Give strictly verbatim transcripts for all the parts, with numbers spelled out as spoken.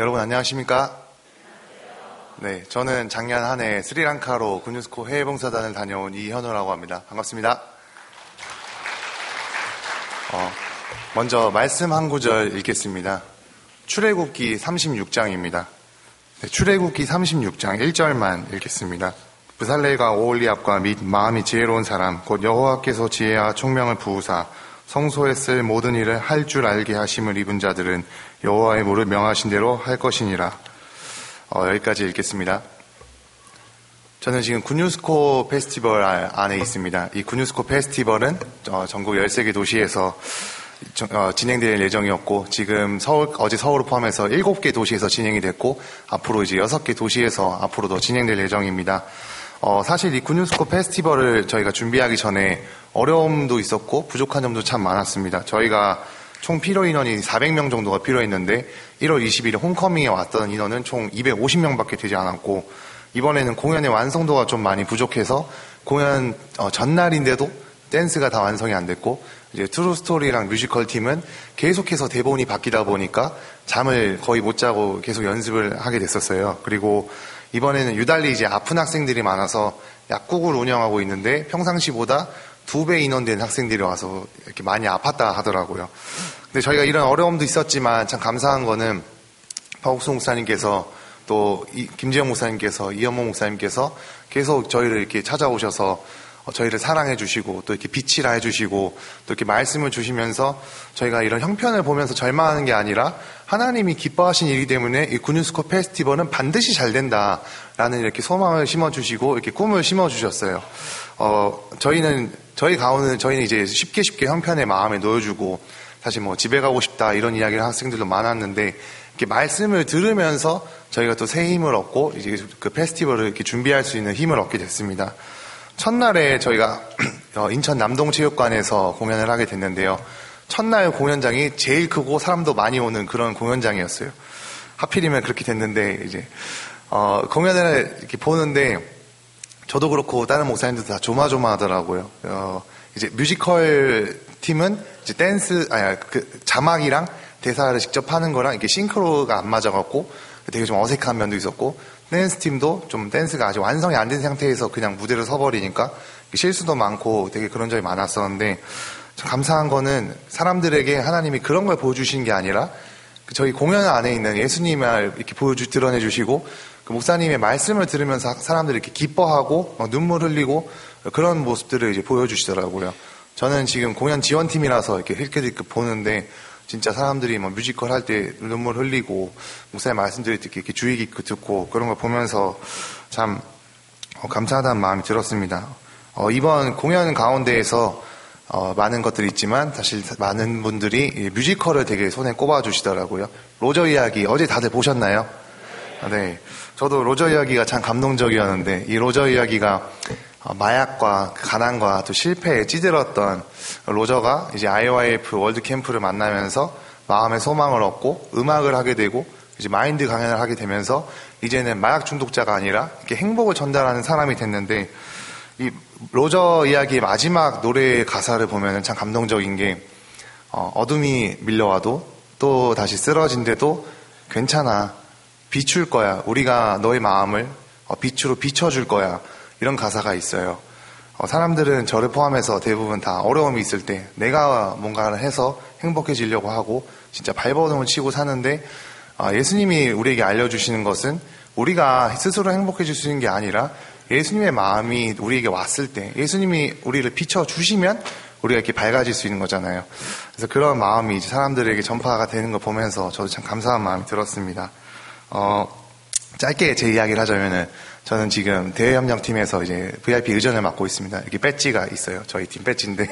여러분 안녕하십니까? 네, 저는 작년 한 해 스리랑카로 군유스코 해외봉사단을 다녀온 이현우라고 합니다. 반갑습니다. 어, 먼저 말씀 한 구절 읽겠습니다. 출애굽기 삼십육 장입니다. 네, 출애굽기 삼십육 장 일 절만 읽겠습니다. 브살렐과 오홀리압과 및 마음이 지혜로운 사람 곧 여호와께서 지혜와 총명을 부으사 성소에 쓸 모든 일을 할 줄 알게 하심을 입은 자들은 여호와의 물을 명하신 대로 할 것이니라. 어, 여기까지 읽겠습니다. 저는 지금 군유스코 페스티벌 안에 있습니다. 이 군유스코 페스티벌은 어, 전국 열세 개 도시에서 저, 어, 진행될 예정이었고, 지금 서울, 어제 서울을 포함해서 일곱 개 도시에서 진행이 됐고, 앞으로 이제 여섯 개 도시에서 앞으로도 진행될 예정입니다. 어, 사실 이 군유스코 페스티벌을 저희가 준비하기 전에 어려움도 있었고 부족한 점도 참 많았습니다. 저희가 총 필요 인원이 사백 명 정도가 필요했는데 일월 이십일일 홈커밍에 왔던 인원은 총 이백오십 명밖에 되지 않았고, 이번에는 공연의 완성도가 좀 많이 부족해서 공연 어, 전날인데도 댄스가 다 완성이 안 됐고, 이제 트루스토리랑 뮤지컬 팀은 계속해서 대본이 바뀌다 보니까 잠을 거의 못 자고 계속 연습을 하게 됐었어요. 그리고 이번에는 유달리 이제 아픈 학생들이 많아서 약국을 운영하고 있는데 평상시보다 두 배 인원된 학생들이 와서 이렇게 많이 아팠다 하더라고요. 근데 저희가 이런 어려움도 있었지만 참 감사한 거는 박옥수 목사님께서 또 이, 김지영 목사님께서 이현모 목사님께서 계속 저희를 이렇게 찾아오셔서 저희를 사랑해 주시고 또 이렇게 빛이라 해 주시고 또 이렇게 말씀을 주시면서 저희가 이런 형편을 보면서 절망하는 게 아니라 하나님이 기뻐하신 일이기 때문에 이 군유스코 페스티벌은 반드시 잘 된다라는 이렇게 소망을 심어 주시고 이렇게 꿈을 심어 주셨어요. 어, 저희는 저희 가오는 저희는 이제 쉽게 쉽게 형편의 마음에 놓여주고 사실 뭐 집에 가고 싶다 이런 이야기를 학생들도 많았는데, 이렇게 말씀을 들으면서 저희가 또 새 힘을 얻고 이제 그 페스티벌을 이렇게 준비할 수 있는 힘을 얻게 됐습니다. 첫날에 저희가 인천 남동체육관에서 공연을 하게 됐는데요. 첫날 공연장이 제일 크고 사람도 많이 오는 그런 공연장이었어요. 하필이면 그렇게 됐는데, 이제, 어, 공연을 이렇게 보는데, 저도 그렇고 다른 목사님들도 다 조마조마하더라고요. 어, 이제 뮤지컬 팀은 이제 댄스, 아니, 그 자막이랑 대사를 직접 하는 거랑 이게 싱크로가 안 맞아갖고 되게 좀 어색한 면도 있었고, 댄스 팀도 좀 댄스가 아직 완성이 안 된 상태에서 그냥 무대를 서버리니까 실수도 많고 되게 그런 점이 많았었는데, 참 감사한 거는 사람들에게 하나님이 그런 걸 보여주시는 게 아니라 저희 공연 안에 있는 예수님을 이렇게 보여주, 드러내 주시고 그 목사님의 말씀을 들으면서 사람들이 이렇게 기뻐하고 막 눈물 흘리고 그런 모습들을 이제 보여주시더라고요. 저는 지금 공연 지원팀이라서 이렇게 힐끗힐끗 보는데 진짜 사람들이 뭐 뮤지컬 할 때 눈물 흘리고 목사님 말씀드릴 때 이렇게 주의 깊게 듣고 그런 걸 보면서 참 어, 감사하다는 마음이 들었습니다. 어, 이번 공연 가운데에서 어, 많은 것들이 있지만 사실 많은 분들이 뮤지컬을 되게 손에 꼽아주시더라고요. 로저 이야기 어제 다들 보셨나요? 네, 저도 로저 이야기가 참 감동적이었는데, 이 로저 이야기가 마약과 가난과 또 실패에 찌들었던 로저가 이제 아이오아이에프 월드 캠프를 만나면서 마음의 소망을 얻고 음악을 하게 되고 이제 마인드 강연을 하게 되면서 이제는 마약 중독자가 아니라 이렇게 행복을 전달하는 사람이 됐는데, 이 로저 이야기의 마지막 노래 가사를 보면 참 감동적인 게 어, 어둠이 밀려와도 또 다시 쓰러진데도 괜찮아, 비출 거야, 우리가 너의 마음을 어, 빛으로 비춰줄 거야, 이런 가사가 있어요. 어, 사람들은 저를 포함해서 대부분 다 어려움이 있을 때 내가 뭔가를 해서 행복해지려고 하고 진짜 발버둥을 치고 사는데, 어, 예수님이 우리에게 알려주시는 것은 우리가 스스로 행복해질 수 있는 게 아니라 예수님의 마음이 우리에게 왔을 때 예수님이 우리를 비춰주시면 우리가 이렇게 밝아질 수 있는 거잖아요. 그래서 그런 마음이 이제 사람들에게 전파가 되는 걸 보면서 저도 참 감사한 마음이 들었습니다. 어, 짧게 제 이야기를 하자면은 저는 지금 대외협력팀에서 이제 브이아이피 의전을 맡고 있습니다. 이렇게 배지가 있어요. 저희 팀 배지인데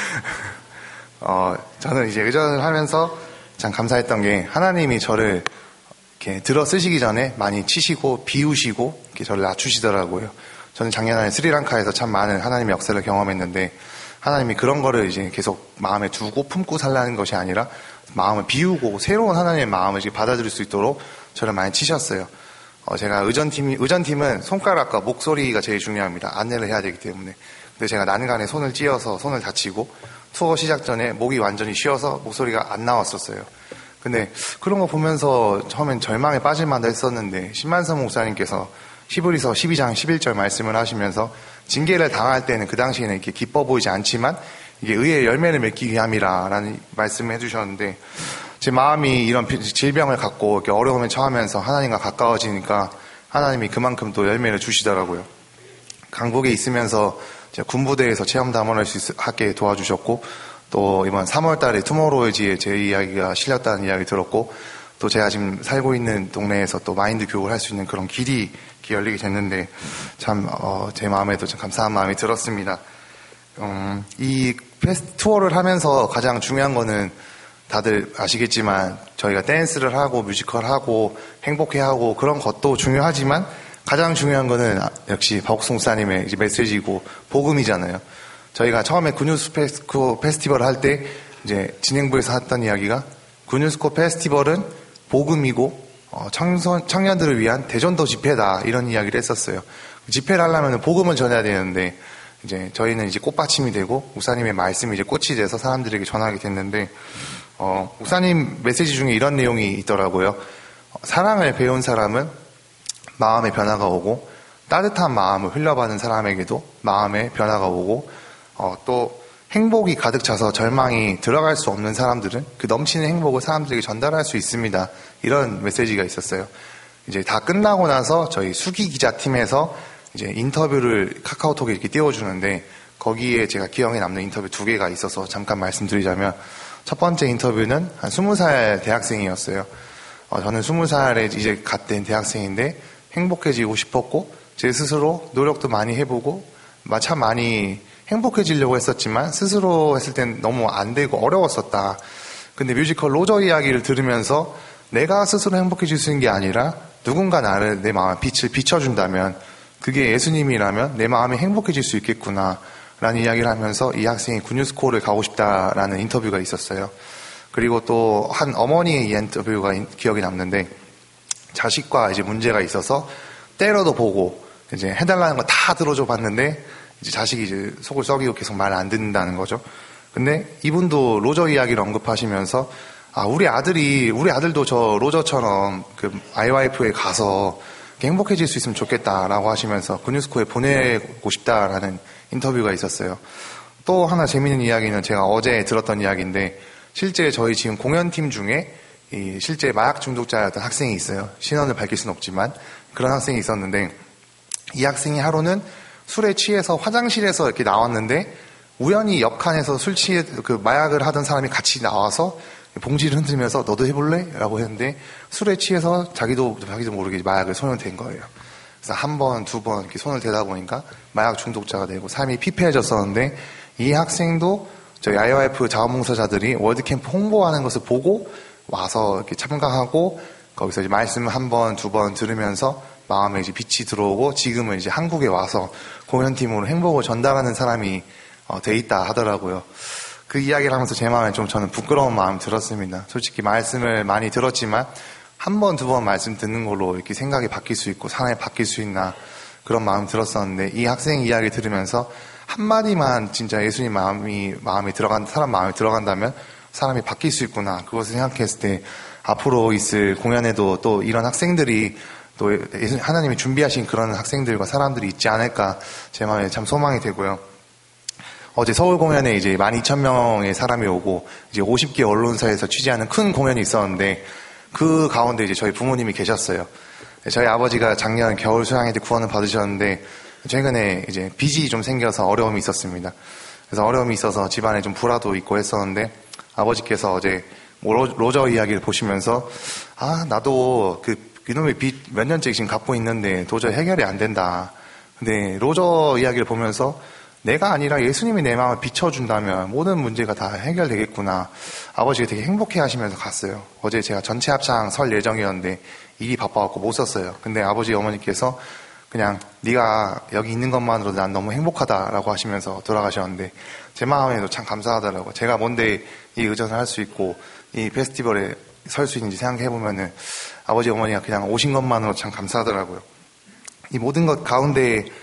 어, 저는 이제 의전을 하면서 참 감사했던 게 하나님이 저를 이렇게 들어 쓰시기 전에 많이 치시고 비우시고 이렇게 저를 낮추시더라고요. 저는 작년에 스리랑카에서 참 많은 하나님의 역사를 경험했는데, 하나님이 그런 거를 이제 계속 마음에 두고 품고 살라는 것이 아니라 마음을 비우고 새로운 하나님의 마음을 이제 받아들일 수 있도록 저를 많이 치셨어요. 어, 제가 의전팀이, 의전팀은 손가락과 목소리가 제일 중요합니다. 안내를 해야 되기 때문에. 근데 제가 난간에 손을 찧어서 손을 다치고 투어 시작 전에 목이 완전히 쉬어서 목소리가 안 나왔었어요. 근데 그런 거 보면서 처음엔 절망에 빠질 만도 했었는데 신만성 목사님께서 히브리서 십이 장 십일 절 말씀을 하시면서 징계를 당할 때는 그 당시에는 이렇게 기뻐 보이지 않지만 이게 의의 열매를 맺기 위함이라 라는 말씀을 해주셨는데 제 마음이 이런 질병을 갖고 이렇게 어려움에 처하면서 하나님과 가까워지니까 하나님이 그만큼 또 열매를 주시더라고요. 강북에 있으면서 제가 군부대에서 체험 담원할 수 있게 도와주셨고 또 이번 삼월 달에 투모로우즈에 제 이야기가 실렸다는 이야기 들었고 또 제가 지금 살고 있는 동네에서 또 마인드 교육을 할 수 있는 그런 길이 열리게 됐는데 참 제 어, 마음에도 참 감사한 마음이 들었습니다. 음, 이 페스트 투어를 하면서 가장 중요한 거는 다들 아시겠지만 저희가 댄스를 하고 뮤지컬 하고 행복해하고 그런 것도 중요하지만 가장 중요한 거는 역시 박옥성 목사님의 이제 메시지고 복음이잖아요. 저희가 처음에 굿뉴스코 페스티벌을 할 때 이제 진행부에서 했던 이야기가 굿뉴스코 페스티벌은 복음이고 어, 청소, 청년들을 위한 대전도 집회다 이런 이야기를 했었어요. 집회를 하려면 복음을 전해야 되는데 이제 저희는 이제 꽃받침이 되고 목사님의 말씀이 이제 꽃이 돼서 사람들에게 전하게 됐는데 어, 목사님 메시지 중에 이런 내용이 있더라고요. 어, 사랑을 배운 사람은 마음의 변화가 오고 따뜻한 마음을 흘려받은 사람에게도 마음의 변화가 오고 어, 또 행복이 가득 차서 절망이 들어갈 수 없는 사람들은 그 넘치는 행복을 사람들에게 전달할 수 있습니다. 이런 메시지가 있었어요. 이제 다 끝나고 나서 저희 수기 기자팀에서 이제 인터뷰를 카카오톡에 이렇게 띄워주는데 거기에 제가 기억에 남는 인터뷰 두 개가 있어서 잠깐 말씀드리자면 첫 번째 인터뷰는 한 스무 살 대학생이었어요. 어, 저는 스무 살에 이제 갓 된 대학생인데 행복해지고 싶었고 제 스스로 노력도 많이 해보고 참 많이 행복해지려고 했었지만 스스로 했을 땐 너무 안 되고 어려웠었다. 근데 뮤지컬 로저 이야기를 들으면서 내가 스스로 행복해질 수 있는 게 아니라 누군가 나를 내 마음에 빛을 비춰준다면 그게 예수님이라면 내 마음이 행복해질 수 있겠구나 라는 이야기를 하면서 이 학생이 굿뉴스코를 가고 싶다라는 인터뷰가 있었어요. 그리고 또 한 어머니의 인터뷰가 기억이 남는데 자식과 이제 문제가 있어서 때려도 보고 이제 해달라는 거 다 들어줘 봤는데 이제 자식이 이제 속을 썩이고 계속 말 안 듣는다는 거죠. 근데 이분도 로저 이야기를 언급하시면서 아, 우리 아들이, 우리 아들도 저 로저처럼 그 아이와이프에 가서 행복해질 수 있으면 좋겠다라고 하시면서 굿뉴스코에 보내고 싶다라는 인터뷰가 있었어요. 또 하나 재미있는 이야기는 제가 어제 들었던 이야기인데 실제 저희 지금 공연팀 중에 이 실제 마약 중독자였던 학생이 있어요. 신원을 밝힐 수는 없지만 그런 학생이 있었는데 이 학생이 하루는 술에 취해서 화장실에서 이렇게 나왔는데 우연히 옆칸에서 술 취해 그 마약을 하던 사람이 같이 나와서 봉지를 흔들면서 너도 해볼래? 라고 했는데 술에 취해서 자기도 자기도 모르게 마약을 손을 댄 거예요. 그래서 한 번, 두 번 이렇게 손을 대다 보니까 마약 중독자가 되고 삶이 피폐해졌었는데 이 학생도 저희 아이와이프 자원봉사자들이 월드캠프 홍보하는 것을 보고 와서 이렇게 참가하고 거기서 이제 말씀을 한 번, 두 번 들으면서 마음에 이제 빛이 들어오고 지금은 이제 한국에 와서 공연팀으로 행복을 전달하는 사람이 어, 돼 있다 하더라고요. 그 이야기를 하면서 제 마음에 좀 저는 부끄러운 마음 들었습니다. 솔직히 말씀을 많이 들었지만 한 번, 두 번 말씀 듣는 걸로 이렇게 생각이 바뀔 수 있고 사람이 바뀔 수 있나 그런 마음 들었었는데 이 학생 이야기 들으면서 한마디만 진짜 예수님 마음이, 마음에 들어간, 사람 마음에 들어간다면 사람이 바뀔 수 있구나. 그것을 생각했을 때 앞으로 있을 공연에도 또 이런 학생들이 또 하나님이 준비하신 그런 학생들과 사람들이 있지 않을까 제 마음에 참 소망이 되고요. 어제 서울 공연에 이제 만 이천 명의 사람이 오고 이제 오십 개 언론사에서 취재하는 큰 공연이 있었는데 그 가운데 이제 저희 부모님이 계셨어요. 저희 아버지가 작년 겨울 수양회 때 구원을 받으셨는데 최근에 이제 빚이 좀 생겨서 어려움이 있었습니다. 그래서 어려움이 있어서 집안에 좀 불화도 있고 했었는데 아버지께서 어제 로저 이야기를 보시면서 아 나도 그 이놈의 빚 몇 년째 지금 갚고 있는데 도저히 해결이 안 된다. 근데 로저 이야기를 보면서 내가 아니라 예수님이 내 마음을 비춰준다면 모든 문제가 다 해결되겠구나. 아버지가 되게 행복해 하시면서 갔어요. 어제 제가 전체 합창 설 예정이었는데 일이 바빠갖고 못 썼어요. 근데 아버지 어머니께서 그냥 네가 여기 있는 것만으로도 난 너무 행복하다라고 하시면서 돌아가셨는데 제 마음에도 참 감사하더라고요. 제가 뭔데 이 의전을 할 수 있고 이 페스티벌에 설 수 있는지 생각해보면은 아버지 어머니가 그냥 오신 것만으로 참 감사하더라고요. 이 모든 것 가운데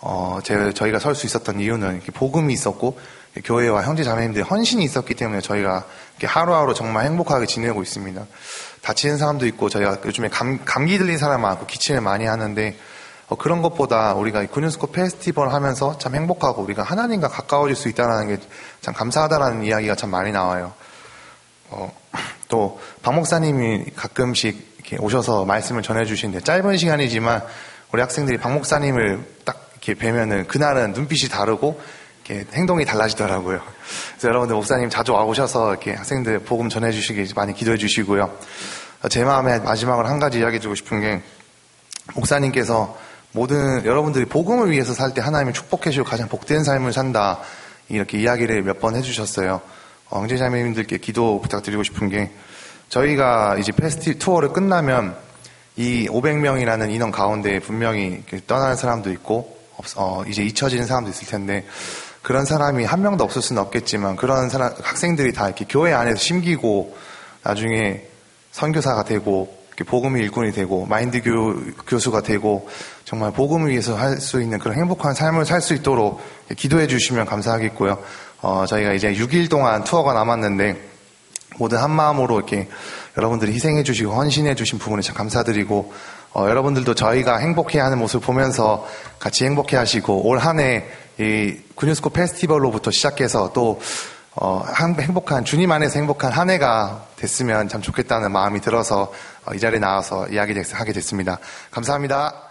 어, 제, 저희가 설 수 있었던 이유는 이렇게 복음이 있었고, 교회와 형제 자매님들의 헌신이 있었기 때문에 저희가 이렇게 하루하루 정말 행복하게 지내고 있습니다. 다치는 사람도 있고, 저희가 요즘에 감, 감기 들린 사람 많고 기침을 많이 하는데, 어, 그런 것보다 우리가 군윤스코 페스티벌 하면서 참 행복하고 우리가 하나님과 가까워질 수 있다는 게 참 감사하다라는 이야기가 참 많이 나와요. 어, 또, 박 목사님이 가끔씩 이렇게 오셔서 말씀을 전해주시는데, 짧은 시간이지만 우리 학생들이 박 목사님을 딱 이렇게 뵈면은 그날은 눈빛이 다르고, 이렇게 행동이 달라지더라고요. 그래서 여러분들 목사님 자주 와오셔서 이렇게 학생들 복음 전해주시기 많이 기도해 주시고요. 제 마음에 마지막으로 한 가지 이야기 드리고 싶은 게, 목사님께서 모든 여러분들이 복음을 위해서 살 때 하나님이 축복해 주시고 가장 복된 삶을 산다, 이렇게 이야기를 몇 번 해주셨어요. 어, 형제자매님들께 기도 부탁드리고 싶은 게, 저희가 이제 페스티 투어를 끝나면 이 오백 명이라는 인원 가운데 분명히 떠나는 사람도 있고, 어, 이제 잊혀지는 사람도 있을 텐데, 그런 사람이 한 명도 없을 수는 없겠지만, 그런 사람, 학생들이 다 이렇게 교회 안에서 심기고, 나중에 선교사가 되고, 복음의 일꾼이 되고, 마인드 교, 교수가 되고, 정말 복음을 위해서 할 수 있는 그런 행복한 삶을 살 수 있도록 기도해 주시면 감사하겠고요. 어, 저희가 이제 육 일 동안 투어가 남았는데, 모든 한 마음으로 이렇게 여러분들이 희생해 주시고 헌신해 주신 부분에 참 감사드리고, 어, 여러분들도 저희가 행복해 하는 모습을 보면서 같이 행복해 하시고, 올 한 해 이 군윤스코 페스티벌로부터 시작해서 또 어, 행복한, 주님 안에서 행복한 한 해가 됐으면 참 좋겠다는 마음이 들어서 어, 이 자리에 나와서 이야기하게 됐습니다. 감사합니다.